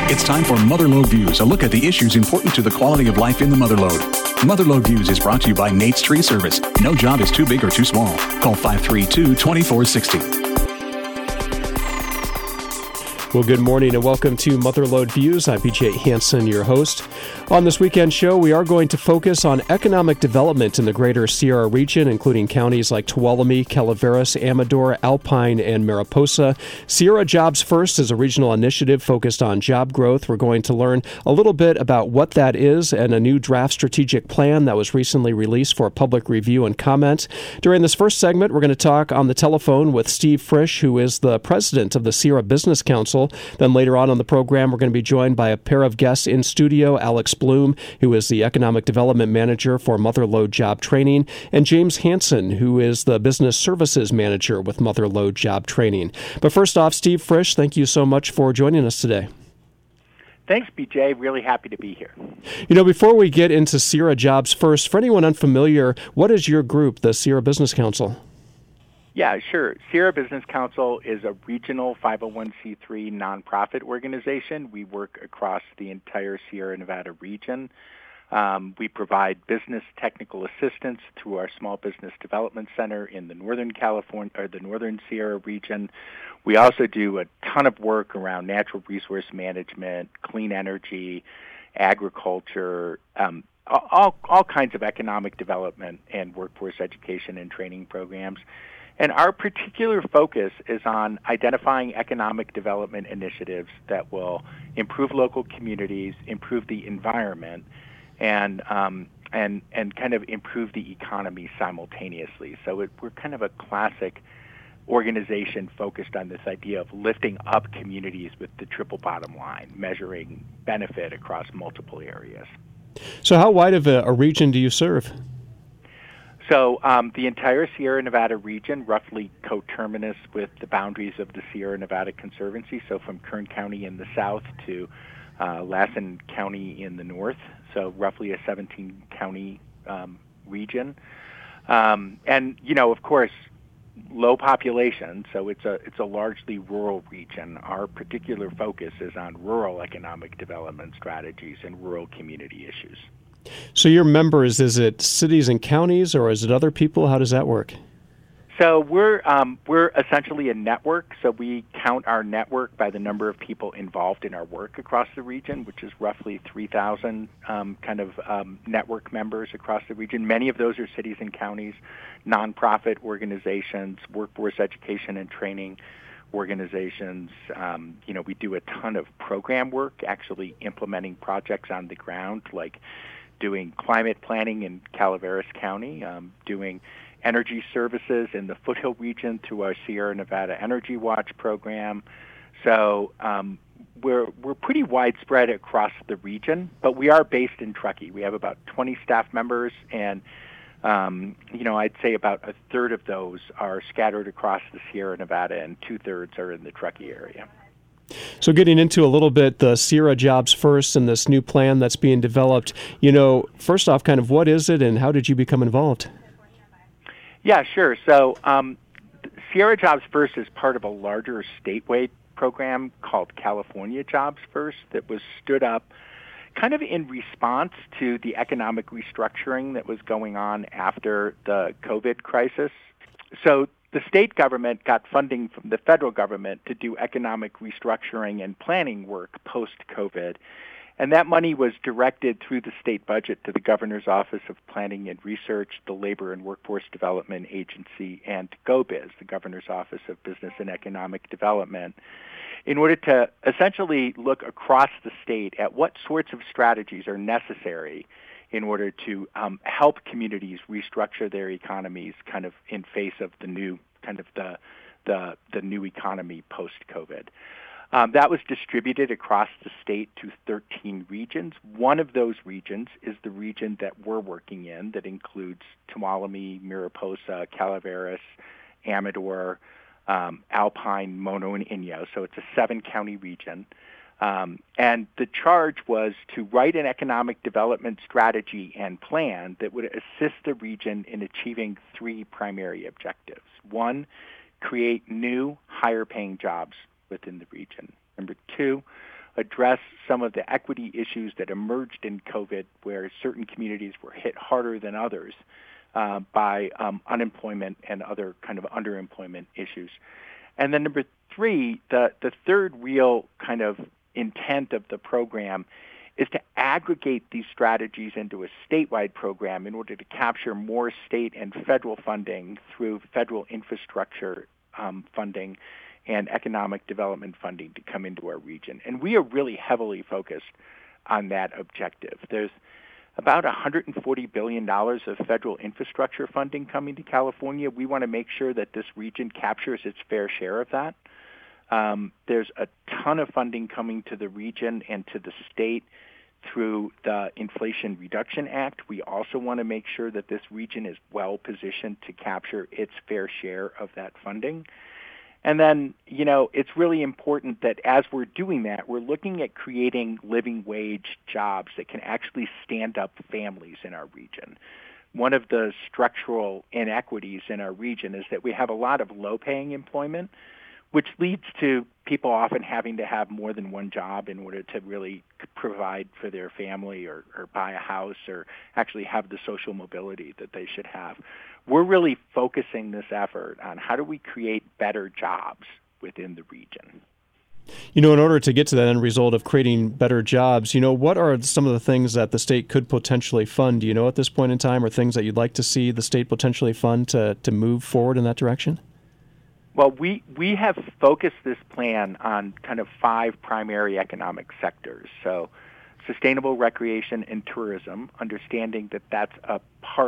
It's time for Motherlode Views, a look at the issues important to the quality of life in the Motherlode. Motherlode Views is brought to you by Nate's Tree Service. No job is too big or too small. Call 532-2460. Well, good morning and welcome to Motherlode Views. I'm BJ Hansen, your host. On this weekend show, we are going to focus on economic development in the greater Sierra region, including counties like Tuolumne, Calaveras, Amador, Alpine, and Mariposa. Sierra Jobs First is a regional initiative focused on job growth. We're going to learn a little bit about what that is and a new draft strategic plan that was recently released for public review and comment. During this first segment, we're going to talk on the telephone with Steve Frisch, who is the president of the Sierra Business Council. Then later on the program, we're going to be joined by a pair of guests in studio, Alex Bloom, who is the Economic Development Manager for Motherlode Job Training, and James Hansen, who is the Business Services Manager with Motherlode Job Training. But first off, Steve Frisch, thank you so much for joining us today. Thanks, BJ. Really happy to be here. You know, before we get into Sierra Jobs First, for anyone unfamiliar, what is your group, the Sierra Business Council? Yeah, sure. Sierra Business Council is a regional 501c3 nonprofit organization. We work across the entire Sierra Nevada region. We provide business technical assistance through our Small Business Development Center in the Northern California or the Northern Sierra region. We also do a ton of work around natural resource management, clean energy, agriculture, all kinds of economic development and workforce education and training programs. And our particular focus is on identifying economic development initiatives that will improve local communities, improve the environment, and kind of improve the economy simultaneously. So we're kind of a classic organization focused on this idea of lifting up communities with the triple bottom line, measuring benefit across multiple areas. So how wide of a region do you serve? So the entire Sierra Nevada region, roughly coterminous with the boundaries of the Sierra Nevada Conservancy, so from Kern County in the south to Lassen County in the north, so roughly a 17-county region. And, you know, of course, low population, so it's a largely rural region. Our particular focus is on rural economic development strategies and rural community issues. So your members, is it cities and counties, or is it other people? How does that work? So we're essentially a network. So we count our network by the number of people involved in our work across the region, which is roughly 3,000 network members across the region. Many of those are cities and counties, nonprofit organizations, workforce education and training organizations. We do a ton of program work, actually implementing projects on the ground, like doing climate planning in Calaveras County, doing energy services in the Foothill region through our Sierra Nevada Energy Watch program. So we're pretty widespread across the region, but we are based in Truckee. We have about 20 staff members, and I'd say about a third of those are scattered across the Sierra Nevada, and 2/3 are in the Truckee area. So getting into a little bit the Sierra Jobs First and this new plan that's being developed, first off, kind of what is it and how did you become involved? Yeah, sure. So Sierra Jobs First is part of a larger statewide program called California Jobs First that was stood up kind of in response to the economic restructuring that was going on after the COVID crisis. So the state government got funding from the federal government to do economic restructuring and planning work post-COVID. And that money was directed through the state budget to the Governor's Office of Planning and Research, the Labor and Workforce Development Agency, and GoBiz, the Governor's Office of Business and Economic Development, in order to essentially look across the state at what sorts of strategies are necessary in order to help communities restructure their economies kind of in face of the new the new economy post-COVID. That was distributed across the state to 13 regions. One of those regions is the region that we're working in that includes Tuolumne, Mariposa, Calaveras, Amador, Alpine, Mono, and Inyo. So it's a 7-county region. And the charge was to write an economic development strategy and plan that would assist the region in achieving 3 primary objectives. 1, create new, higher-paying jobs within the region. Number 2, address some of the equity issues that emerged in COVID, where certain communities were hit harder than others by unemployment and other kind of underemployment issues. And then number three, the third real kind of intent of the program is to aggregate these strategies into a statewide program in order to capture more state and federal funding through federal infrastructure funding and economic development funding to come into our region. And we are really heavily focused on that objective. There's about $140 billion of federal infrastructure funding coming to California. We want to make sure that this region captures its fair share of that. There's a ton of funding coming to the region and to the state through the Inflation Reduction Act. We also want to make sure that this region is well positioned to capture its fair share of that funding. And then, it's really important that as we're doing that, we're looking at creating living wage jobs that can actually stand up families in our region. One of the structural inequities in our region is that we have a lot of low-paying employment, which leads to people often having to have more than one job in order to really provide for their family or buy a house or actually have the social mobility that they should have. We're really focusing this effort on how do we create better jobs within the region. In order to get to that end result of creating better jobs, what are some of the things that the state could potentially fund, at this point in time, or things that you'd like to see the state potentially fund to move forward in that direction? Well, we have focused this plan on kind of 5 primary economic sectors. So sustainable recreation and tourism, understanding that that's a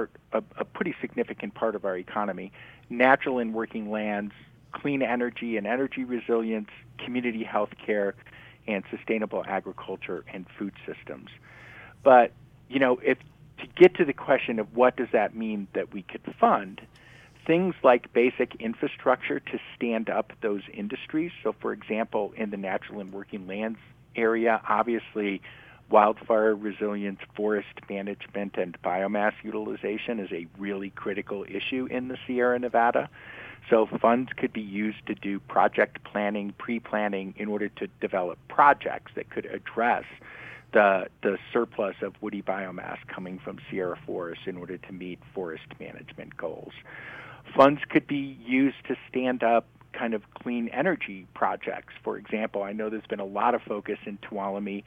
pretty significant part of our economy, natural and working lands, clean energy and energy resilience, community health care, and sustainable agriculture and food systems. But, if to get to the question of what does that mean that we could fund, things like basic infrastructure to stand up those industries. So, for example, in the natural and working lands area, obviously wildfire resilience, forest management, and biomass utilization is a really critical issue in the Sierra Nevada. So funds could be used to do project planning, pre-planning in order to develop projects that could address the surplus of woody biomass coming from Sierra forests in order to meet forest management goals. Funds could be used to stand up kind of clean energy projects. For example, I know there's been a lot of focus in Tuolumne,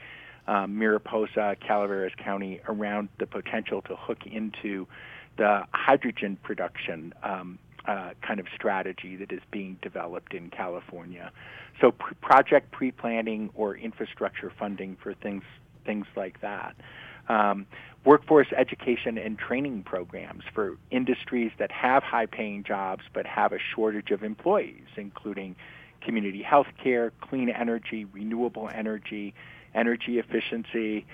Mariposa, Calaveras County around the potential to hook into the hydrogen production kind of strategy that is being developed in California. So project pre-planning or infrastructure funding for things like that. Workforce education and training programs for industries that have high-paying jobs but have a shortage of employees, including community health care, clean energy, renewable energy, energy efficiency,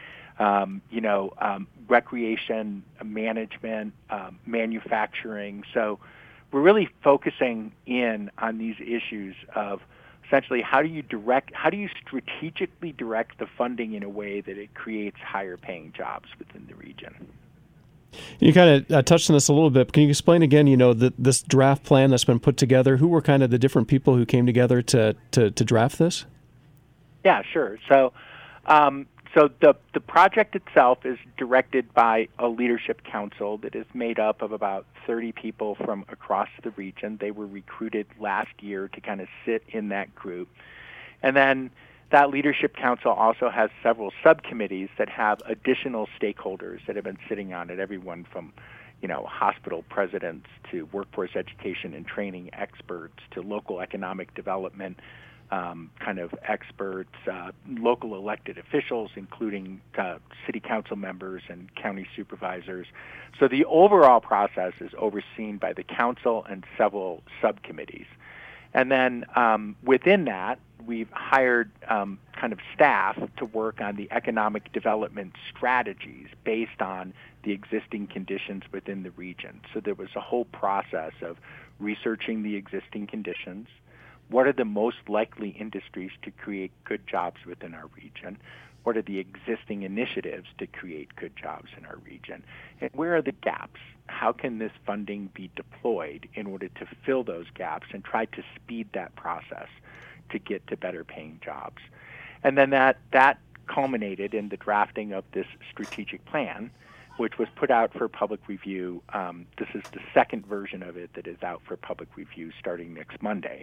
recreation management, manufacturing. So we're really focusing in on these issues of essentially how do you strategically direct the funding in a way that it creates higher paying jobs within the region. You kind of touched on this a little bit. Can you explain again, this draft plan that's been put together? Who were kind of the different people who came together to draft this? Yeah, sure. So the project itself is directed by a leadership council that is made up of about 30 people from across the region. They were recruited last year to kind of sit in that group. And then that leadership council also has several subcommittees that have additional stakeholders that have been sitting on it, everyone from hospital presidents to workforce education and training experts to local economic development kind of experts, local elected officials, including city council members and county supervisors. So the overall process is overseen by the council and several subcommittees. And then within that, we've hired kind of staff to work on the economic development strategies based on the existing conditions within the region. So there was a whole process of researching the existing conditions. What are the most likely industries to create good jobs within our region? What are the existing initiatives to create good jobs in our region? And where are the gaps? How can this funding be deployed in order to fill those gaps and try to speed that process to get to better paying jobs? And then that culminated in the drafting of this strategic plan, which was put out for public review. This is the second version of it that is out for public review starting next Monday.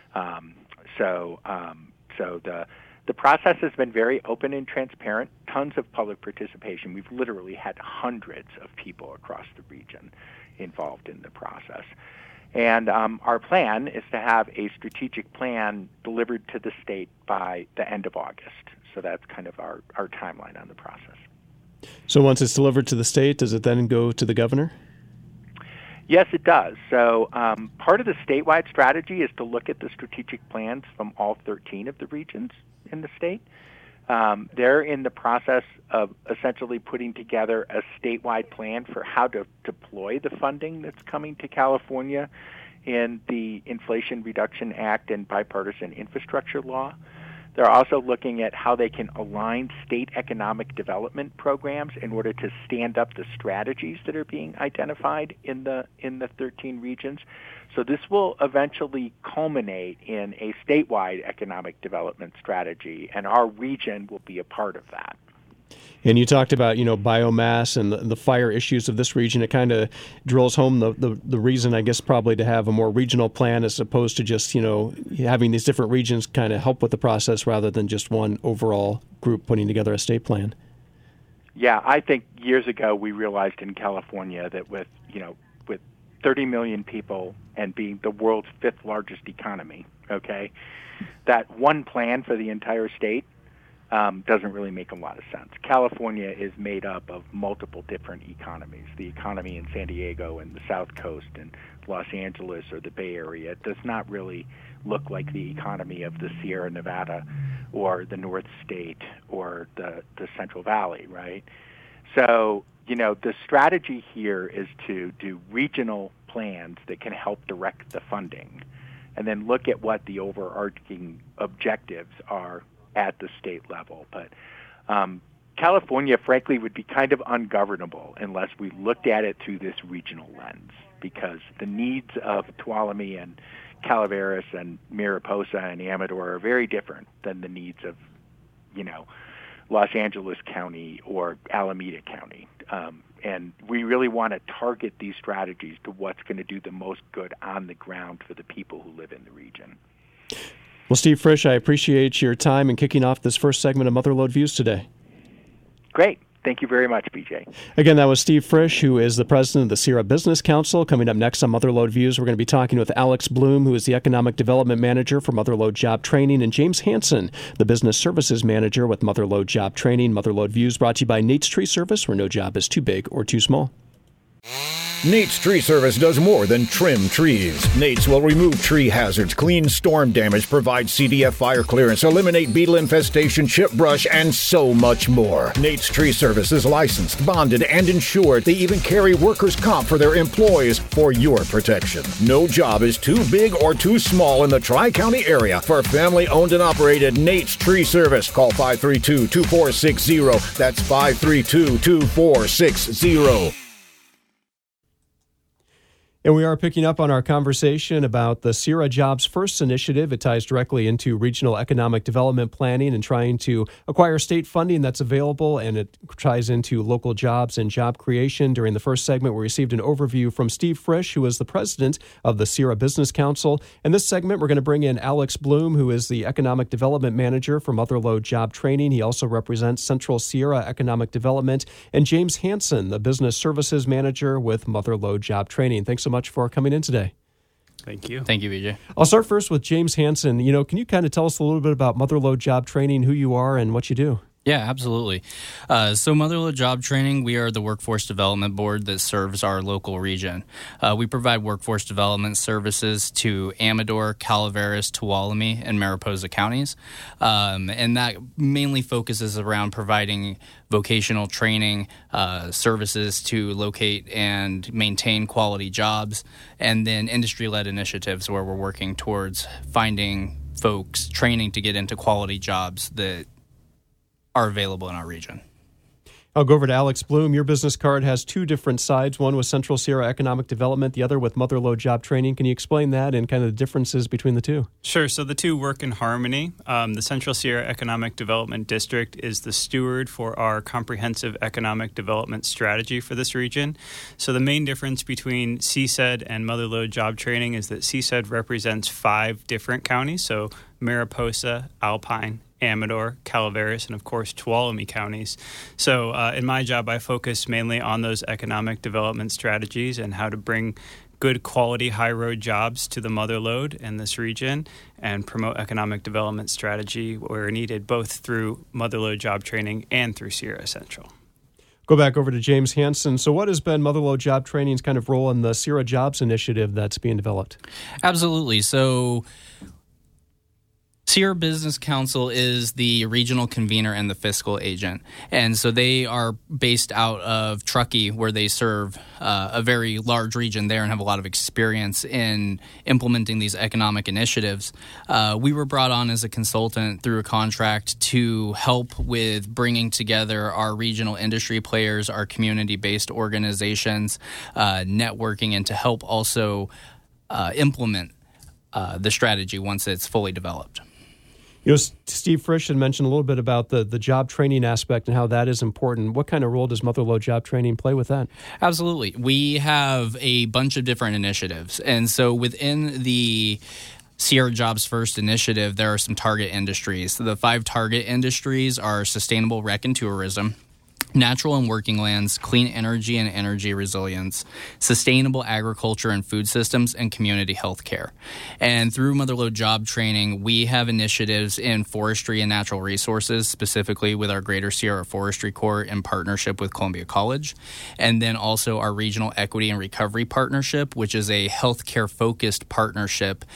So the process has been very open and transparent, tons of public participation. We've literally had hundreds of people across the region involved in the process. And our plan is to have a strategic plan delivered to the state by the end of August. So that's kind of our timeline on the process. So once it's delivered to the state, does it then go to the governor? Yes, it does. So part of the statewide strategy is to look at the strategic plans from all 13 of the regions in the state. They're in the process of essentially putting together a statewide plan for how to deploy the funding that's coming to California in the Inflation Reduction Act and bipartisan infrastructure law. They're also looking at how they can align state economic development programs in order to stand up the strategies that are being identified in the 13 regions. So this will eventually culminate in a statewide economic development strategy, and our region will be a part of that. And you talked about, biomass and the fire issues of this region. It kind of drills home the reason, I guess, probably to have a more regional plan as opposed to just, having these different regions kind of help with the process rather than just one overall group putting together a state plan. Yeah, I think years ago we realized in California that with 30 million people and being the world's fifth largest economy, that one plan for the entire state doesn't really make a lot of sense. California is made up of multiple different economies. The economy in San Diego and the South Coast and Los Angeles or the Bay Area does not really look like the economy of the Sierra Nevada or the North State or the Central Valley, right? So, the strategy here is to do regional plans that can help direct the funding and then look at what the overarching objectives are at the state level. But California, frankly, would be kind of ungovernable unless we looked at it through this regional lens, because the needs of Tuolumne and Calaveras and Mariposa and Amador are very different than the needs of, Los Angeles County or Alameda County. And we really want to target these strategies to what's going to do the most good on the ground for the people who live in the region. Well, Steve Frisch, I appreciate your time in kicking off this first segment of Motherlode Views today. Great. Thank you very much, BJ. Again, that was Steve Frisch, who is the president of the Sierra Business Council. Coming up next on Motherlode Views, we're going to be talking with Alex Bloom, who is the Economic Development Manager for Motherlode Job Training, and James Hansen, the Business Services Manager with Motherlode Job Training. Motherlode Views brought to you by Nate's Tree Service, where no job is too big or too small. Nate's Tree Service does more than trim trees. Nate's will remove tree hazards, clean storm damage, provide CDF fire clearance, eliminate beetle infestation, chip brush, and so much more. Nate's Tree Service is licensed, bonded, and insured. They even carry workers' comp for their employees for your protection. No job is too big or too small in the Tri-County area for family-owned and operated Nate's Tree Service. Call 532-2460. That's 532-2460. And we are picking up on our conversation about the Sierra Jobs First initiative. It ties directly into regional economic development planning and trying to acquire state funding that's available, and it ties into local jobs and job creation. During the first segment, we received an overview from Steve Frisch, who is the president of the Sierra Business Council. In this segment, we're going to bring in Alex Bloom, who is the economic development manager for Motherlode Job Training. He also represents Central Sierra Economic Development, and James Hansen, the business services manager with Motherlode Job Training. Thanks so much for coming in today. Thank you. Thank you, BJ. I'll start first with James Hansen. Can you kind of tell us a little bit about Motherlode Job Training, who you are and what you do? Yeah, absolutely. So Motherlode Job Training, we are the workforce development board that serves our local region. We provide workforce development services to Amador, Calaveras, Tuolumne, and Mariposa counties. And that mainly focuses around providing vocational training services to locate and maintain quality jobs, and then industry-led initiatives where we're working towards finding folks training to get into quality jobs that are available in our region. I'll go over to Alex Bloom. Your business card has two different sides, one with Central Sierra Economic Development, the other with Motherlode Job Training. Can you explain that and kind of the differences between the two? Sure. So the two work in harmony. The Central Sierra Economic Development District is the steward for our comprehensive economic development strategy for this region. So the main difference between CSED and Motherlode Job Training is that CSED represents 5 different counties, so Mariposa, Alpine, Amador, Calaveras, and of course Tuolumne counties. So in my job, I focus mainly on those economic development strategies and how to bring good quality high road jobs to the Motherlode in this region and promote economic development strategy where needed, both through Motherlode Job Training and through Sierra Central. Go back over to James Hansen. So what has been Motherlode Job Training's kind of role in the Sierra Jobs initiative that's being developed? Absolutely. So Sierra Business Council is the regional convener and the fiscal agent. And so they are based out of Truckee, where they serve a very large region there and have a lot of experience in implementing these economic initiatives. We were brought on as a consultant through a contract to help with bringing together our regional industry players, our community-based organizations, networking, and to help also implement the strategy once it's fully developed. You know, Steve Frisch had mentioned a little bit about the job training aspect and how that is important. What kind of role does Motherlode Job Training play with that? Absolutely. We have a bunch of different initiatives. And so within the Sierra Jobs First initiative, there are some target industries. So the 5 target industries are sustainable rec and tourism, natural and working lands, clean energy and energy resilience, sustainable agriculture and food systems, and community health care. And through Motherlode Job Training, we have initiatives in forestry and natural resources, specifically with our Greater Sierra Forestry Corps in partnership with Columbia College. And then also our Regional Equity and Recovery Partnership, which is a healthcare-focused partnership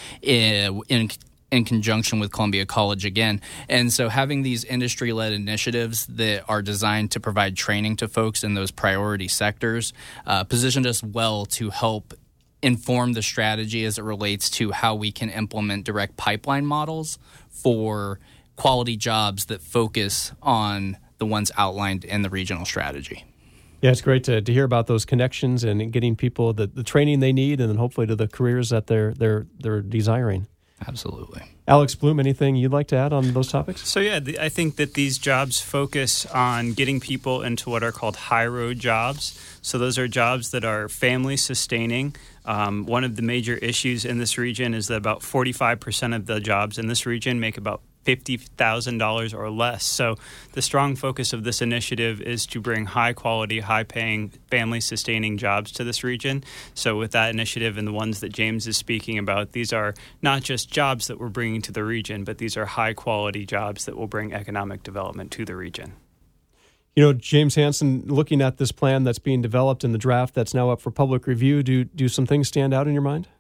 in conjunction with Columbia College again. And so having these industry-led initiatives that are designed to provide training to folks in those priority sectors positioned us well to help inform the strategy as it relates to how we can implement direct pipeline models for quality jobs that focus on the ones outlined in the regional strategy. Yeah, it's great to hear about those connections and getting people the training they need and then hopefully to the careers that they're desiring. Absolutely. Alex Bloom, anything you'd like to add on those topics? So yeah, I think that these jobs focus on getting people into what are called high road jobs. So those are jobs that are family sustaining. One of the major issues in this region is that about 45% of the jobs in this region make about $50,000 or less. So the strong focus of this initiative is to bring high-quality, high-paying, family-sustaining jobs to this region. So with that initiative and the ones that James is speaking about, these are not just jobs that we're bringing to the region, but these are high-quality jobs that will bring economic development to the region. You know, James Hansen, looking at this plan that's being developed in the draft that's now up for public review, do some things stand out in your mind?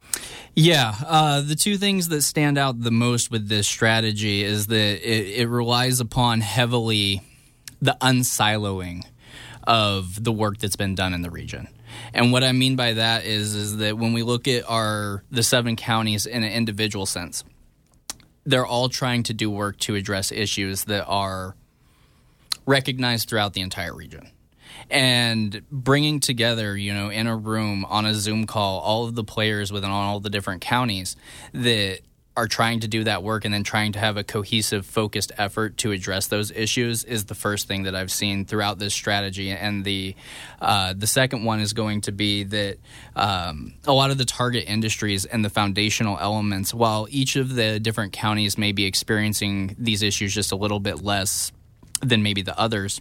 Yeah, the two things that stand out the most with this strategy is that it relies upon heavily the unsiloing of the work that's been done in the region. And what I mean by that is that when we look at the 7 counties in an individual sense, they're all trying to do work to address issues that are recognized throughout the entire region. And bringing together, in a room on a Zoom call, all of the players within all the different counties that are trying to do that work and then trying to have a cohesive, focused effort to address those issues is the first thing that I've seen throughout this strategy. And the second one is going to be that a lot of the target industries and the foundational elements, while each of the different counties may be experiencing these issues just a little bit less than maybe the others,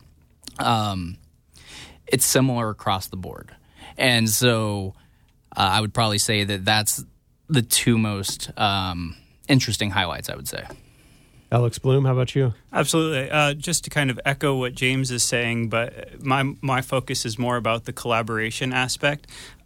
it's similar across the board. And so I would probably say that that's the two most interesting highlights, I would say. Alex Bloom, how about you? Absolutely. Just to kind of echo what James is saying, but my focus is more about the collaboration aspect.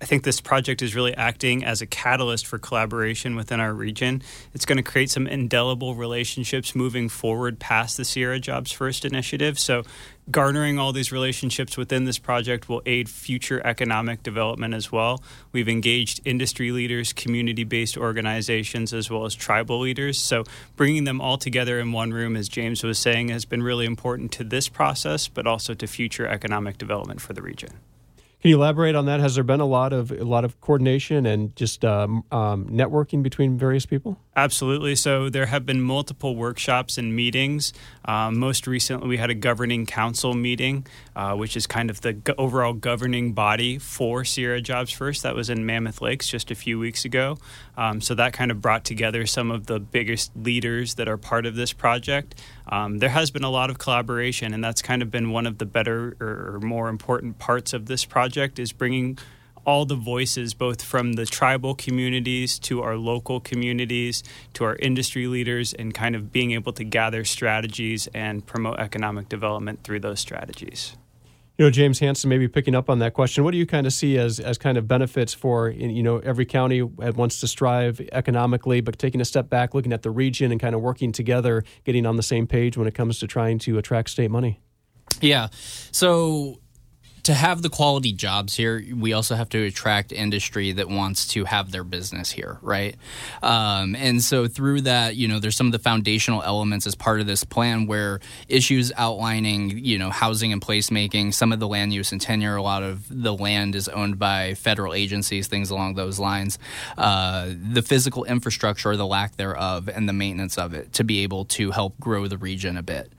I think this project is really acting as a catalyst for collaboration within our region. It's going to create some indelible relationships moving forward past the Sierra Jobs First initiative. So garnering all these relationships within this project will aid future economic development as well. We've engaged industry leaders, community-based organizations, as well as tribal leaders. So bringing them all together in one room, as James was saying, has been really important to this process, but also to future economic development for the region. Can you elaborate on that? Has there been a lot of coordination and just networking between various people? Absolutely. So there have been multiple workshops and meetings. Most recently, we had a governing council meeting, which is kind of the overall governing body for Sierra Jobs First. That was in Mammoth Lakes just a few weeks ago. So that kind of brought together some of the biggest leaders that are part of this project. There has been a lot of collaboration, and that's kind of been one of the better or more important parts of this project, is bringing all the voices, both from the tribal communities to our local communities to our industry leaders, and kind of being able to gather strategies and promote economic development through those strategies. You know, James Hansen, maybe picking up on that question, what do you kind of see as kind of benefits for, you know, every county wants to strive economically, but taking a step back, looking at the region and kind of working together, getting on the same page when it comes to trying to attract state money? Yeah. So to have the quality jobs here, we also have to attract industry that wants to have their business here, right? And so through that, you know, there's some of the foundational elements as part of this plan where issues outlining, you know, housing and placemaking, some of the land use and tenure, a lot of the land is owned by federal agencies, things along those lines, the physical infrastructure or the lack thereof and the maintenance of it to be able to help grow the region a bit.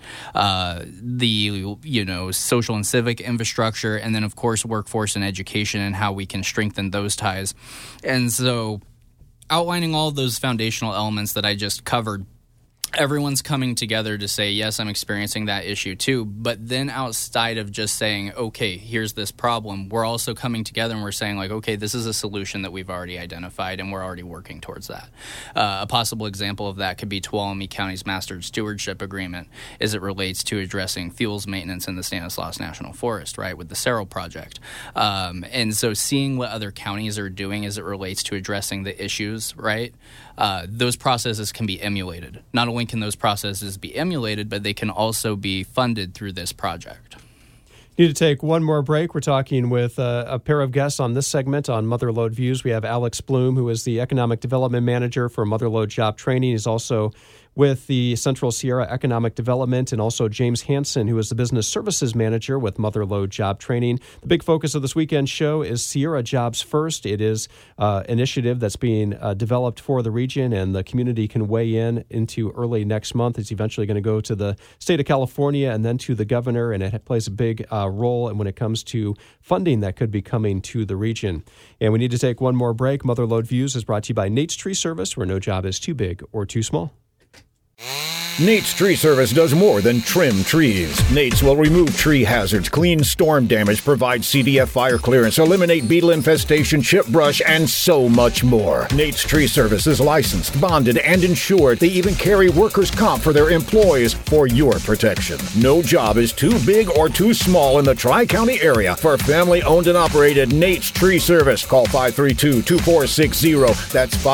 The, you know, social and civic infrastructure, and then, of course, workforce and education and how we can strengthen those ties. And so outlining all of those foundational elements that I just covered, everyone's coming together to say, yes, I'm experiencing that issue too. But then outside of just saying, okay, here's this problem, we're also coming together and we're saying, like, okay, this is a solution that we've already identified and we're already working towards that. A possible example of that could be Tuolumne County's Master Stewardship Agreement as it relates to addressing fuels maintenance in the Stanislaus National Forest, right, with the Cerro Project. And so seeing what other counties are doing as it relates to addressing the issues, right, those processes can be emulated. Not only can those processes be emulated, but they can also be funded through this project. Need to take one more break. We're talking with a pair of guests on this segment on Motherlode Views. We have Alex Bloom, who is the Economic Development Manager for Motherlode Job Training. He's also with the Central Sierra Economic Development, and also James Hansen, who is the Business Services Manager with Motherlode Job Training. The big focus of this weekend show is Sierra Jobs First. It is an initiative that's being developed for the region, and the community can weigh in into early next month. It's eventually going to go to the state of California and then to the governor, and it plays a big role when it comes to funding that could be coming to the region. And we need to take one more break. Motherlode Views is brought to you by Nate's Tree Service, where no job is too big or too small. Nate's Tree Service does more than trim trees. Nate's will remove tree hazards, clean storm damage, provide CDF fire clearance, eliminate beetle infestation, chip brush, and so much more. Nate's Tree Service is licensed, bonded, and insured. They even carry workers' comp for their employees for your protection. No job is too big or too small in the Tri-County area for family-owned and operated Nate's Tree Service. Call 532-2460. That's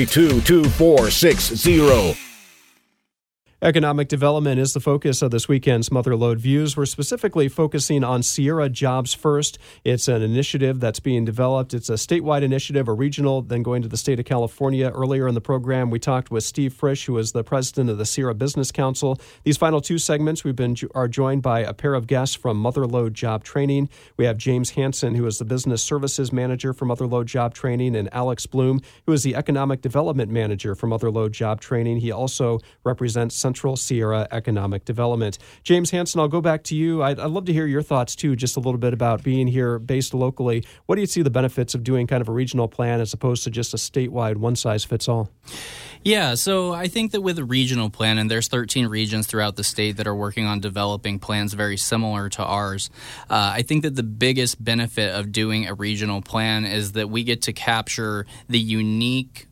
532-2460. Economic development is the focus of this weekend's Motherlode Views. We're specifically focusing on Sierra Jobs First. It's an initiative that's being developed. It's a statewide initiative, a regional, then going to the state of California. Earlier in the program, we talked with Steve Frisch, who is the president of the Sierra Business Council. These final two segments, are joined by a pair of guests from Motherlode Job Training. We have James Hansen, who is the Business Services Manager for Motherlode Job Training, and Alex Bloom, who is the Economic Development Manager for Motherlode Job Training. He also represents Central Sierra Economic Development. James Hansen, I'll go back to you. I'd love to hear your thoughts, too, just a little bit about being here based locally. What do you see the benefits of doing kind of a regional plan as opposed to just a statewide one-size-fits-all? Yeah, so I think that with a regional plan, and there's 13 regions throughout the state that are working on developing plans very similar to ours, I think that the biggest benefit of doing a regional plan is that we get to capture the unique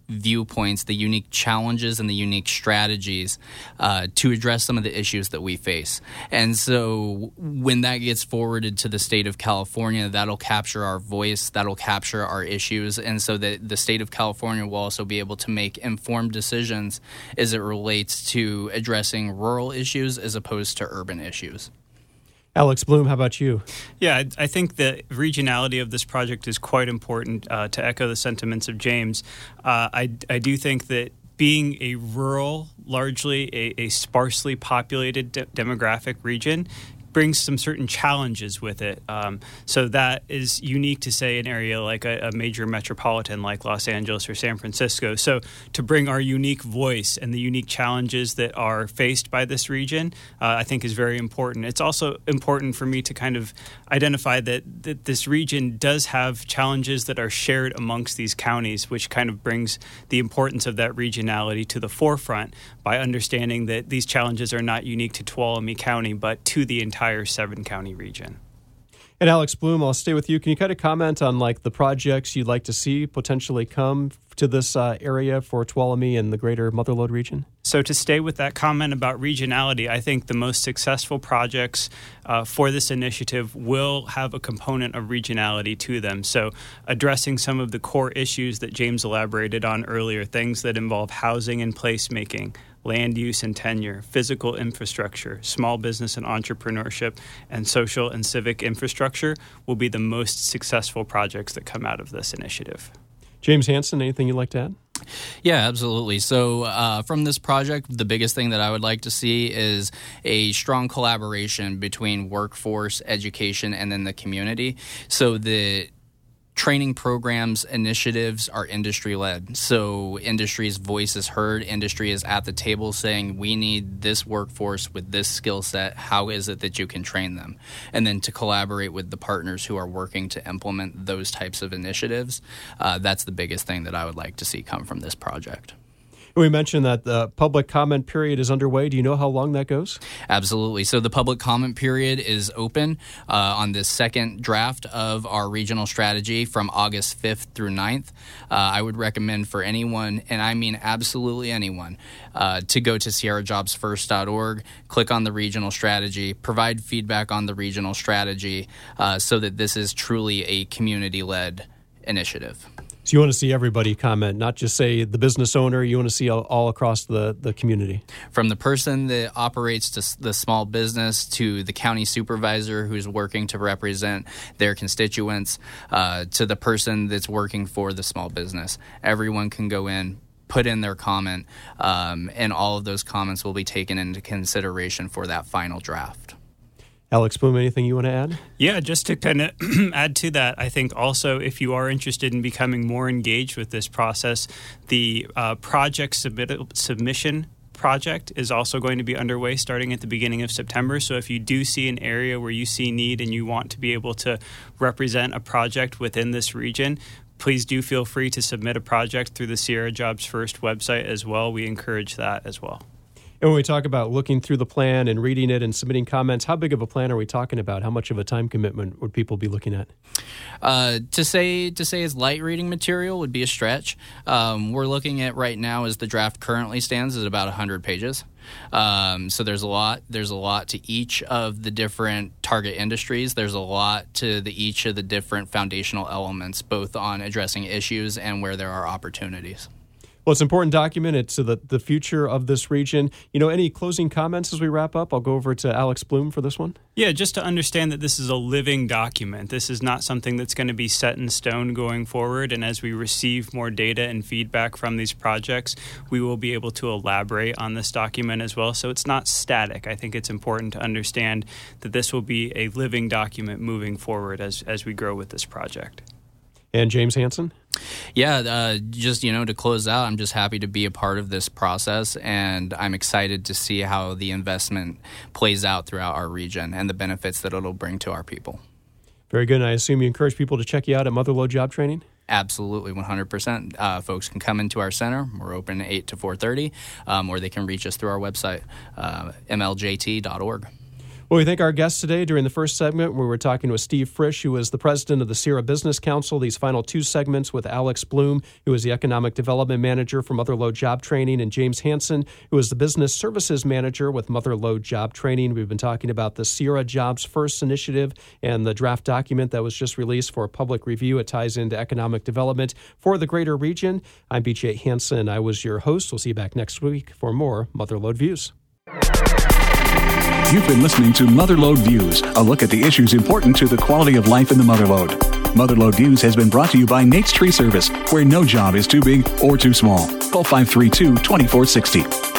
viewpoints, the unique challenges, and the unique strategies to address some of the issues that we face. And so when that gets forwarded to the state of California, that'll capture our voice, that'll capture our issues, and so that the state of California will also be able to make informed decisions as it relates to addressing rural issues as opposed to urban issues. Alex Bloom, how about you? Yeah, I think the regionality of this project is quite important. To echo the sentiments of James, I do think that being a rural, largely a sparsely populated demographic region brings some certain challenges with it. So that is unique to, say, an area like a major metropolitan like Los Angeles or San Francisco. So to bring our unique voice and the unique challenges that are faced by this region, I think is very important. It's also important for me to kind of identify that this region does have challenges that are shared amongst these counties, which kind of brings the importance of that regionality to the forefront by understanding that these challenges are not unique to Tuolumne County, but to the entire 7-county region. And Alex Bloom, I'll stay with you. Can you kind of comment on like the projects you'd like to see potentially come to this area for Tuolumne and the greater Motherlode region? So to stay with that comment about regionality, I think the most successful projects for this initiative will have a component of regionality to them. So addressing some of the core issues that James elaborated on earlier, things that involve housing and placemaking, land use and tenure, physical infrastructure, small business and entrepreneurship, and social and civic infrastructure will be the most successful projects that come out of this initiative. James Hansen, anything you'd like to add? Yeah, absolutely. So from this project, the biggest thing that I would like to see is a strong collaboration between workforce, education, and then the community, so that training programs, initiatives are industry-led. So industry's voice is heard. Industry is at the table saying, we need this workforce with this skill set. How is it that you can train them? And then to collaborate with the partners who are working to implement those types of initiatives. That's the biggest thing that I would like to see come from this project. We mentioned that the public comment period is underway. Do you know how long that goes? Absolutely. So the public comment period is open on the second draft of our regional strategy from August 5th through 9th. I would recommend for anyone, and I mean absolutely anyone, to go to sierrajobsfirst.org, click on the regional strategy, provide feedback on the regional strategy so that this is truly a community-led initiative. So you want to see everybody comment, not just say the business owner, you want to see all across the community. From the person that operates to the small business to the county supervisor who's working to represent their constituents to the person that's working for the small business. Everyone can go in, put in their comment, and all of those comments will be taken into consideration for that final draft. Alex Bloom, anything you want to add? Yeah, just to kind of add to that, I think also if you are interested in becoming more engaged with this process, the project submission project is also going to be underway starting at the beginning of September. So if you do see an area where you see need and you want to be able to represent a project within this region, please do feel free to submit a project through the Sierra Jobs First website as well. We encourage that as well. And when we talk about looking through the plan and reading it and submitting comments, how big of a plan are we talking about? How much of a time commitment would people be looking at? To say it's light reading material would be a stretch. We're looking at right now, as the draft currently stands, is about 100 pages. So there's a lot. There's a lot to each of the different target industries. There's a lot to each of the different foundational elements, both on addressing issues and where there are opportunities. Well, it's an important document. It's the future of this region. You know, any closing comments as we wrap up? I'll go over to Alex Bloom for this one. Yeah, just to understand that this is a living document. This is not something that's going to be set in stone going forward. And as we receive more data and feedback from these projects, we will be able to elaborate on this document as well. So it's not static. I think it's important to understand that this will be a living document moving forward as we grow with this project. And James Hansen? Yeah, just, to close out, I'm just happy to be a part of this process, and I'm excited to see how the investment plays out throughout our region and the benefits that it'll bring to our people. Very good. And I assume you encourage people to check you out at Motherlode Job Training? Absolutely, 100%. Folks can come into our center. We're open 8 to 4:30, or they can reach us through our website, mljt.org. Well, we thank our guests today. During the first segment, we were talking with Steve Frisch, who is the president of the Sierra Business Council. These final two segments with Alex Bloom, who is the economic development manager for Motherlode Job Training, and James Hansen, who is the business services manager with Motherlode Job Training. We've been talking about the Sierra Jobs First initiative and the draft document that was just released for public review. It ties into economic development for the greater region. I'm BJ Hansen. I was your host. We'll see you back next week for more Motherlode Views. You've been listening to Motherlode Views, a look at the issues important to the quality of life in the Motherlode. Motherlode Views has been brought to you by Nate's Tree Service, where no job is too big or too small. Call 532-2460.